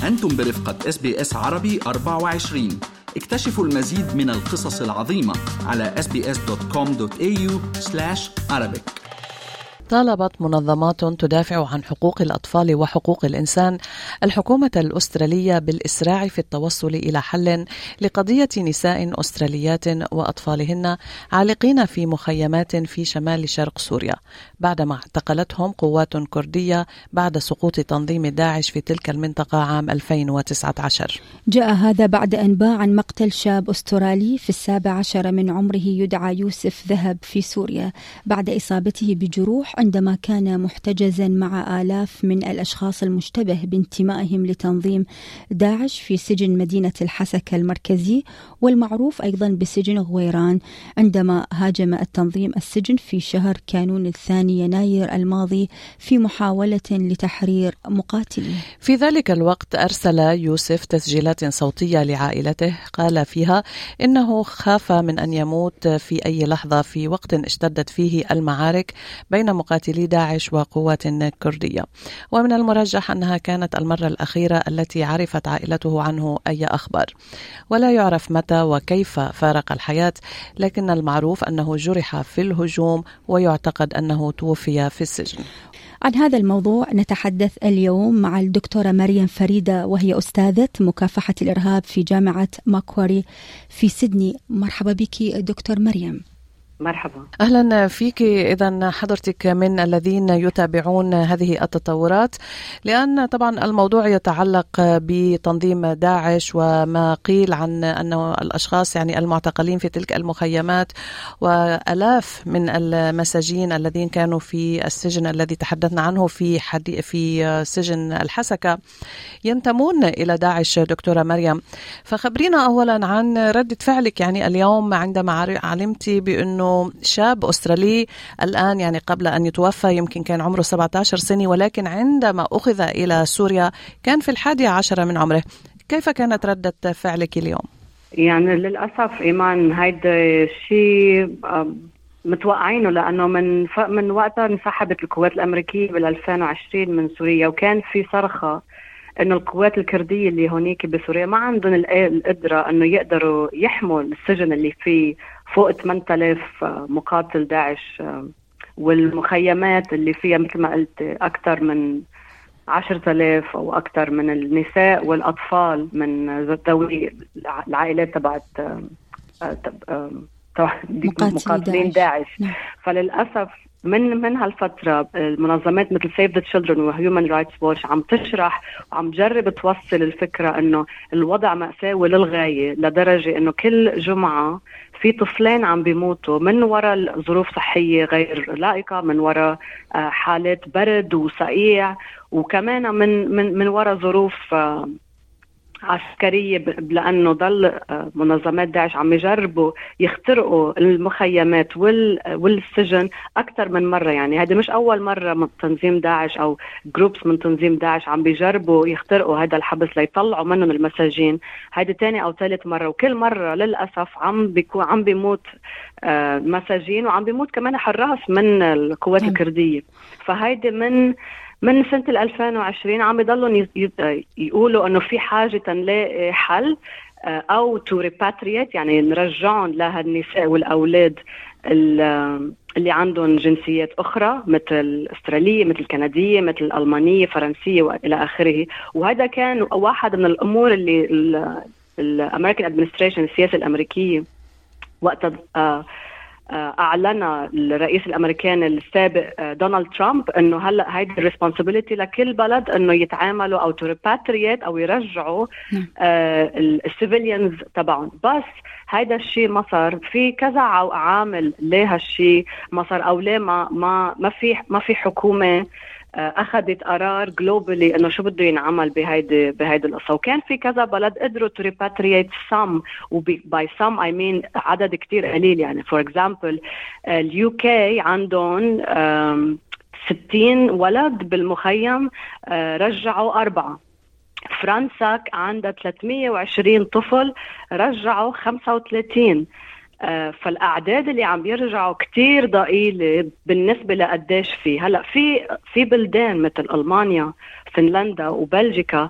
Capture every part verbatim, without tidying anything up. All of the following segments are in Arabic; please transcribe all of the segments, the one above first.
أنتم برفقة إس بي إس عربي أربعة وعشرين. اكتشفوا المزيد من القصص العظيمة على إس بي إس دوت كوم دوت إيه يو سلاش عربيك. طالبت منظمات تدافع عن حقوق الأطفال وحقوق الإنسان الحكومة الأسترالية بالإسراع في التوصل إلى حل لقضية نساء أستراليات وأطفالهن عالقين في مخيمات في شمال شرق سوريا بعدما اعتقلتهم قوات كردية بعد سقوط تنظيم داعش في تلك المنطقة عام ألفين وتسعة عشر. جاء هذا بعد أنباء عن مقتل شاب أسترالي في السابع عشر من عمره يدعى يوسف ذهب في سوريا بعد إصابته بجروح عندما كان محتجزا مع آلاف من الأشخاص المشتبه بانتمائهم لتنظيم داعش في سجن مدينة الحسكة المركزي والمعروف أيضا بسجن غويران، عندما هاجم التنظيم السجن في شهر كانون الثاني يناير الماضي في محاولة لتحرير مقاتليه. في ذلك الوقت أرسل يوسف تسجيلات صوتية لعائلته قال فيها إنه خاف من أن يموت في أي لحظة في وقت اشتدت فيه المعارك بين مقاتلي داعش وقوات كردية، ومن المرجح أنها كانت المرة الأخيرة التي عرفت عائلته عنه أي أخبار، ولا يعرف متى وكيف فارق الحياة، لكن المعروف أنه جرح في الهجوم ويعتقد أنه توفي في السجن. عن هذا الموضوع نتحدث اليوم مع الدكتورة مريم فريدة، وهي أستاذة مكافحة الإرهاب في جامعة ماكواري في سيدني. مرحبا بك دكتور مريم. مرحبا. أهلا فيك. إذن حضرتك من الذين يتابعون هذه التطورات، لأن طبعا الموضوع يتعلق بتنظيم داعش وما قيل عن أنه الأشخاص يعني المعتقلين في تلك المخيمات وألاف من المساجين الذين كانوا في السجن الذي تحدثنا عنه في حدي في سجن الحسكة ينتمون إلى داعش. دكتورة مريم، فخبرينا أولا عن ردة فعلك يعني اليوم عندما علمت بأنه شاب أسترالي الآن يعني قبل أن يتوفى يمكن كان عمره سبعة عشر سنة، ولكن عندما أخذ إلى سوريا كان في الحادية عشرة من عمره. كيف كانت ردة فعلك اليوم؟ يعني للأسف إيمان هيدا شيء متوقعينه، لأنه من من وقتها انسحبت القوات الأمريكية بال ألفين وعشرين من سوريا، وكان في صرخة إنه القوات الكردية اللي هونيك بسوريا ما عندهم القدرة إنه يقدروا يحموا السجن اللي فيه فوق ثمانية آلاف مقاتل داعش، والمخيمات اللي فيها مثل ما قلت أكثر من عشرة آلاف أو أكثر من النساء والأطفال من ذوي العائلات تبعت مقاتلين داعش. فللأسف من من هالفترة المنظمات مثل Save the Children و Human Rights Watch عم تشرح وعم تجرب توصل الفكرة إنه الوضع مأساوي للغاية، لدرجة إنه كل جمعة في طفلين عم بيموتوا من وراء ظروف صحية غير لائقة، من وراء حالات برد وصقيع، وكمان من من من وراء ظروف عسكرية، لأنه ضل منظمات داعش عم يجربوا يخترقوا المخيمات والسجن أكثر من مرة. يعني هذه مش أول مرة من تنظيم داعش أو جروبس من تنظيم داعش عم بيجربوا يخترقوا هذا الحبس ليطلعوا منهم المساجين، هذه تاني أو ثالث مرة، وكل مرة للأسف عم بيكون عم بيموت مساجين وعم بيموت كمان حراس من القوات الكردية. فهيدي من من سنة ألفين وعشرين عم يضلوا يقولوا أنه في حاجة نلاقي حل أو to repatriate، يعني نرجعهم لها النساء والأولاد اللي عندهم جنسيات أخرى مثل الأسترالية مثل الكندية مثل الألمانية فرنسية وإلى آخره. وهذا كان واحد من الأمور اللي الأمريكان أدمنستريشن السياسة الأمريكية وقت أعلن الرئيس الأمريكاني السابق دونالد ترامب إنه هلا هيدي الريسبونسبيلتي لكل بلد إنه يتعاملوا أو تريباتريات أو يرجعوا السيفيليانز تبعهم. بس هيدا الشيء ما صار. في كذا عامل ليه هالشيء ما صار أو ليه ما ما ما في ما في حكومة أخذت قرار جلوبالي إنه شو بده ينعمل بهيدي بهيدي القصة. وكان في كذا بلد قدروا to repatriate some، وباي some I mean عدد كتير قليل. يعني for example اليو كي عندهم ستين ولد بالمخيم رجعوا أربعة. فرنسا عندها ثلاثمية وعشرين طفل رجعوا خمسة وثلاثين. فالأعداد اللي عم بيرجعوا كتير ضئيلة بالنسبة لقداش في هلأ في في بلدان مثل ألمانيا فنلندا وبلجيكا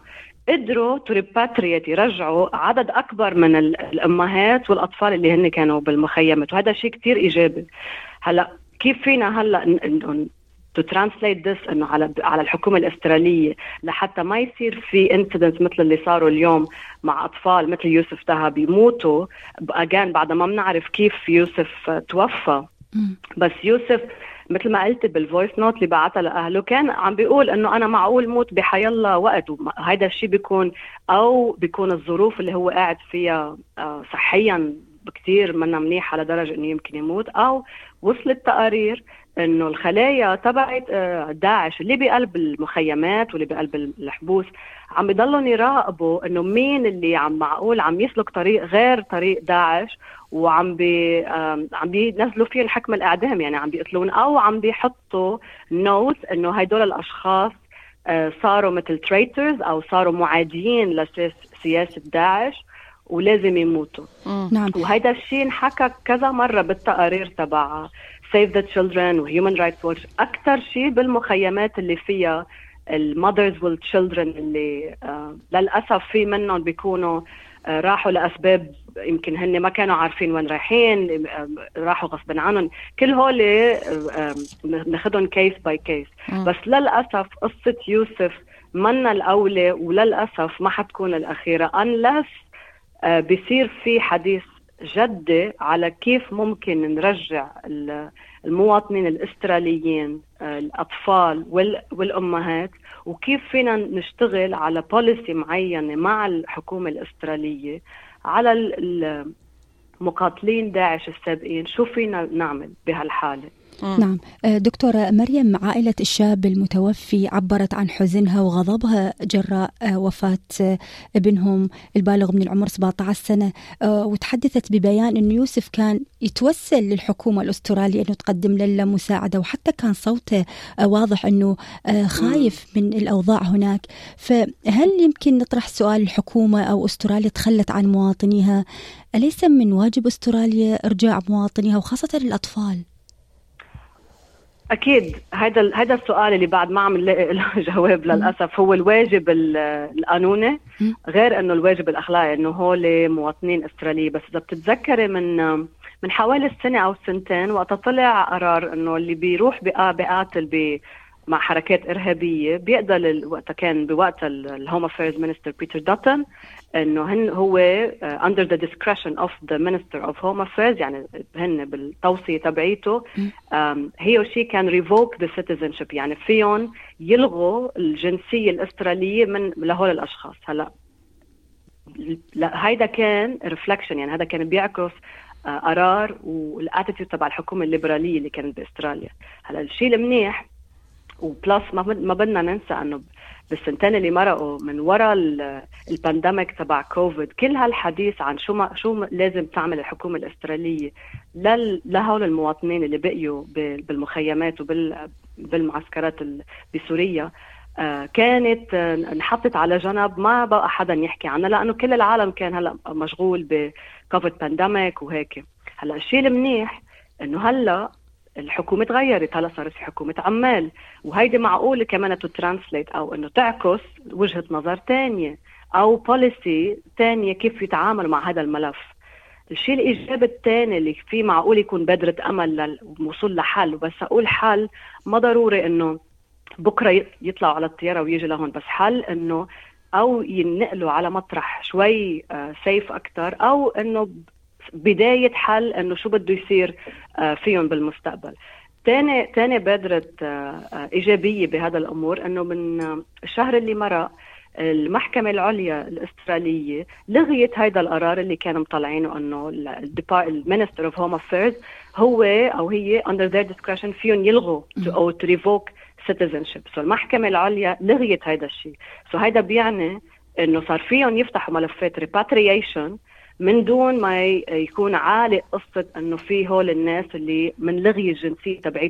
قدروا تريباتريت يرجعوا عدد أكبر من الأمهات والأطفال اللي هن كانوا بالمخيمات، وهذا شيء كتير إيجابي. هلأ كيف فينا هلأ to translate this إنه على على الحكومة الأسترالية لحتى ما يصير في incidents مثل اللي صاروا اليوم مع أطفال مثل يوسف ذهب يموتوا again بعد ما بنعرف كيف يوسف توفى. بس يوسف مثل ما قلت بالفويس نوت اللي بعتها لأهله كان عم بيقول إنه أنا معقول موت بحيالله وقت، وهيدا الشيء بيكون أو بيكون الظروف اللي هو قاعد فيها صحيا بكتير منا منيحة لدرجة إنه يمكن يموت، أو وصلت تقارير إنه الخلايا تبعت داعش اللي بقلب المخيمات واللي بقلب الحبوس عم بيضلون يراقبوا إنه مين اللي عم معقول عم يسلك طريق غير طريق داعش، وعم بي عم بينزلوا فيه الحكم الإعدام، يعني عم بيقتلون أو عم بيحطوا نوت إنه هيدول الأشخاص صاروا مثل تريترز أو صاروا معاديين لسياسة داعش ولازم يموتوا. نعم. وهيدا الشيء انحكى كذا مرة بالتقارير تبع Save the Children و Human Rights Watch، أكثر شيء بالمخيمات اللي فيها المادرز والتشيلدرن اللي آه للأسف في منهم بيكونوا آه راحوا لأسباب يمكن هن ما كانوا عارفين وين رايحين، آه راحوا غصبا عنهم، كل هول آه ناخدهم كيس باي كيس. بس للأسف قصة يوسف منا الأولى وللأسف ما حتكون الأخيرة unless آه بيصير في حديث جدي على كيف ممكن نرجع المواطنين الأستراليين الأطفال والأمهات، وكيف فينا نشتغل على بوليسي معينة مع الحكومة الأسترالية على المقاتلين داعش السابقين، شو فينا نعمل بهالحالة. نعم دكتورة مريم، عائلة الشاب المتوفي عبرت عن حزنها وغضبها جراء وفاة ابنهم البالغ من العمر سبعة عشر سنة، وتحدثت ببيان أن يوسف كان يتوسل للحكومة الأسترالية أنه تقدم له مساعدة، وحتى كان صوته واضح أنه خايف من الأوضاع هناك. فهل يمكن نطرح سؤال الحكومة أو أستراليا تخلت عن مواطنيها؟ أليس من واجب أستراليا إرجاع مواطنيها وخاصة الأطفال؟ أكيد هذا هذا السؤال اللي بعد ما عم نلاقي له جواب للأسف. هو الواجب القانوني غير إنه الواجب الأخلاقي، إنه هول مواطنين أسترالية. بس إذا بتتذكري من من حوالي السنة أو سنتين وقت طلع قرار إنه اللي بيروح بقى بقاتل ب مع حركات إرهابية بيقدر وقت كان بوقت الهوم أفيرز مينستر بيتر داتون إنه هن هو uh, under the discretion of the Minister of Home Affairs، يعني هن بالتوصية تبعيته um, هي وشي كان revoke the citizenship، يعني فيهم يلغوا الجنسية الأسترالية من لهول الأشخاص. هلا هيدا كان reflection، يعني هذا كان بيعكس uh, قرار والاتيتيود تبع الحكومة الليبرالية اللي كانت بأستراليا. هلا الشيء المنيح وبلاس ما ما بدنا ننسى انه بالسنتين اللي مرقوا من وراء البانديميك تبع كوفيد كل هالحديث عن شو ما شو لازم تعمل الحكومة الأسترالية لهول المواطنين اللي بقيوا بالمخيمات وبالمعسكرات بسوريا كانت انحطت على جنب، ما بقى حدا يحكي عنها لأنه كل العالم كان هلا مشغول بكوفيد بانديميك وهيك. هلا الشيء المنيح انه هلا الحكومة تغيرت، هلا صارت في حكومة عمال، وهيدي معقولة كمان تترانسليت أو إنه تعكس وجهة نظر تانية أو بوليسي تانية كيف يتعامل مع هذا الملف. الشيء الإيجابي الثاني اللي فيه معقول يكون بذرة أمل للوصول لحل، وبس أقول حل ما ضروري إنه بكرة يطلعوا على الطيارة ويجي لهون، بس حل إنه أو ينقلوا على مطرح شوي سيف أكتر، أو إنه بداية حل إنه شو بده يصير فيهم بالمستقبل. تاني تاني بادرة إيجابية بهذا الأمور إنه من الشهر اللي مرق المحكمة العليا الأسترالية لغيت هذا القرار اللي كانوا مطلعينه إنه المينستر أوف هوم أفيرز هو أو هي under their discretion فيهم يلغوا أو to revoke citizenship. so المحكمة العليا لغيت هذا الشيء. so هذا بيعني إنه صار فيهم يفتحوا ملفات repatriation من دون ما يكون عالق قصة انه في هول الناس اللي من لغي الجنسية تبعيتهم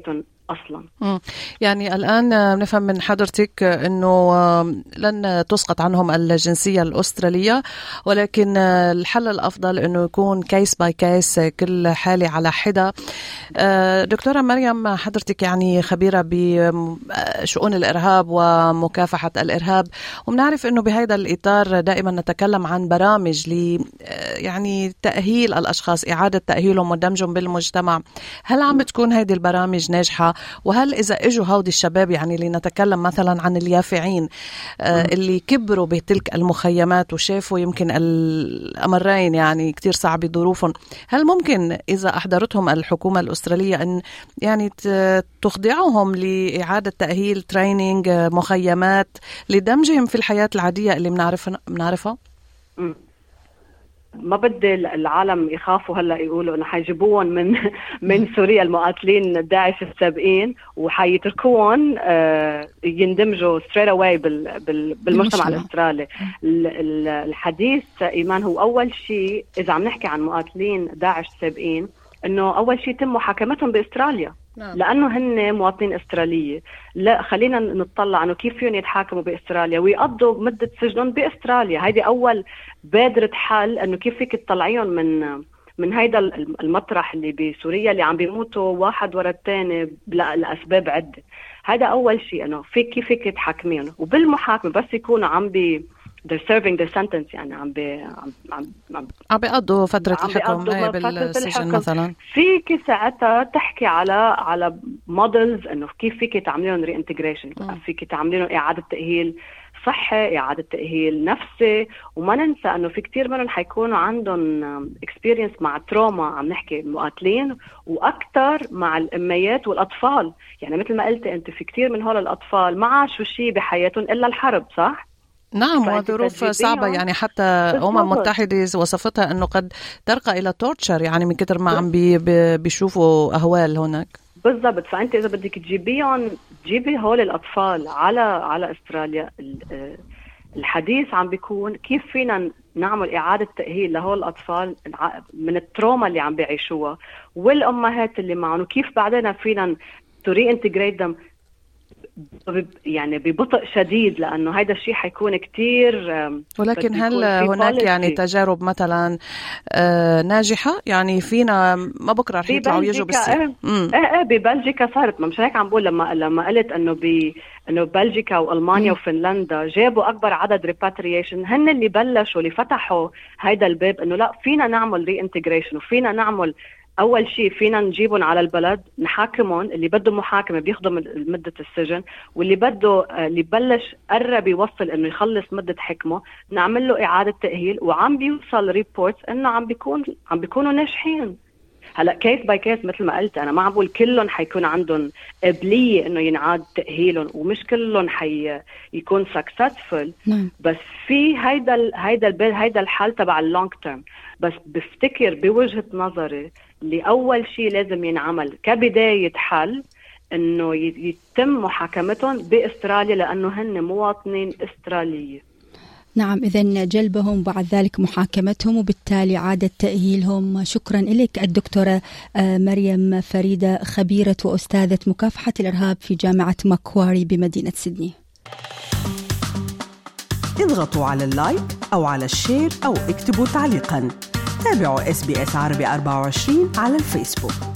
أصلا. يعني الآن نفهم من حضرتك أنه لن تسقط عنهم الجنسية الأسترالية، ولكن الحل الأفضل أنه يكون كيس باي كيس، كل حالة على حدة. دكتورة مريم، حضرتك يعني خبيرة بشؤون الإرهاب ومكافحة الإرهاب، وبنعرف أنه بهذا الإطار دائما نتكلم عن برامج ل يعني تأهيل الأشخاص، إعادة تأهيلهم ودمجهم بالمجتمع. هل عم بتكون هذه البرامج ناجحة؟ وهل إذا إجوا هودي الشباب، يعني اللي نتكلم مثلا عن اليافعين آه اللي كبروا بتلك المخيمات وشافوا يمكن الأمرين يعني كتير صعب ظروفهم، هل ممكن إذا أحضرتهم الحكومة الأسترالية أن يعني تخضعهم لإعادة تأهيل، ترينينج، مخيمات، لدمجهم في الحياة العادية اللي بنعرفها بنعرفها؟ ما بدي العالم يخافوا هلا يقولوا انه حيجيبوهم من من سوريا المقاتلين داعش السابقين وحيتركوهم يندمجوا straight away بالمجتمع الاسترالي. الحديث ايمان هو اول شيء اذا عم نحكي عن مقاتلين داعش السابقين انه اول شيء يتم محاكمتهم باستراليا، لانه هن مواطنين استراليه. لا خلينا نطلع انه كيف فيهم يتحاكموا باستراليا ويقضوا مده سجنهم باستراليا. هيدي اول بادره حل، انه كيف فيك تطلعيهم من من هيدا المطرح اللي بسوريا اللي عم بيموتوا واحد ورا الثاني لاسباب عده. هذا اول شيء، انه فيك كيف فيك تحاكميهم. وبالمحاكمه بس يكونوا عم بي they're serving their sentence، يعني عم بي عم عم عم بيقضوا فترة الحكم بالسجن مثلا، فيك ساعتها تحكي على على مودلز انه كيف فيك تعمليهم ري انتجريشن، فيك تعمليهم اعادة تأهيل صحي، اعادة تأهيل نفسي. وما ننسى انه في كتير منهم حيكونوا عندهم اكسبيرينس مع تروما، عم نحكي مقاتلين، واكثر مع الاميات والاطفال. يعني مثل ما قلت انت، في كتير من هول الاطفال ما عاشوا شيء بحياتهم الا الحرب، صح؟ نعم، وظروف صعبة. يعني حتى الأمم المتحدة وصفتها أنه قد ترقى إلى تورتشر، يعني من كتر ما عم بي بيشوفوا أهوال هناك. بالضبط. فأنت إذا بدك تجيبيهم، تجيبي هول الأطفال على على أستراليا، الحديث عم بيكون كيف فينا نعمل إعادة تأهيل لهول الأطفال من التروما اللي عم بيعيشوها، والأمهات اللي معهم، وكيف بعدين فينا تري انتجريت دم يعني ببطء شديد، لأنه هذا الشيء حيكون كتير. ولكن هل هناك يعني تجارب مثلا ناجحة؟ يعني فينا ما بكرة رح يطلعوا يجوا بالسير. ايه ايه ببلجيكا صارت، مش هيك عم بقول. لما لما قلت انه ب انه بلجيكا والمانيا وفنلندا جابوا اكبر عدد ريباتريشن، هن اللي بلشوا اللي فتحوا هيدا الباب، انه لا فينا نعمل ري انتجريشن، وفينا نعمل أول شيء فينا نجيبهم على البلد، نحاكمهم، اللي بده محاكمة بياخدوا مدة السجن، واللي بده اللي بلش قرب يوصل إنه يخلص مدة حكمه نعمل له إعادة تأهيل. وعم بيوصل ريبورتس إنه عم بيكون عم بيكونوا ناجحين. هلا كيس باي كيس مثل ما قلت، أنا ما عم بقول كلهم حيكون عندهم قابلية إنه ينعاد تأهيلهم، ومش كلهم حي يكون successful، بس في هيدا ال هيدا ال هيدا الحل تبع اللونج تيرم. بس بفتكر بوجهة نظري اللي أول شيء لازم ينعمل كبداية حل إنه يتم محاكمتهم بأستراليا، لأنه هن مواطنين استرالية. نعم، إذن جلبهم بعد ذلك محاكمتهم وبالتالي عادة تأهيلهم. شكرا لك الدكتورة مريم فريدة، خبيرة وأستاذة مكافحة الإرهاب في جامعة ماكواري بمدينة سيدني. اضغطوا على اللايك أو على الشير أو اكتبوا تعليقا. تابعوا إس بي إس عربي أربعة وعشرين على الفيسبوك.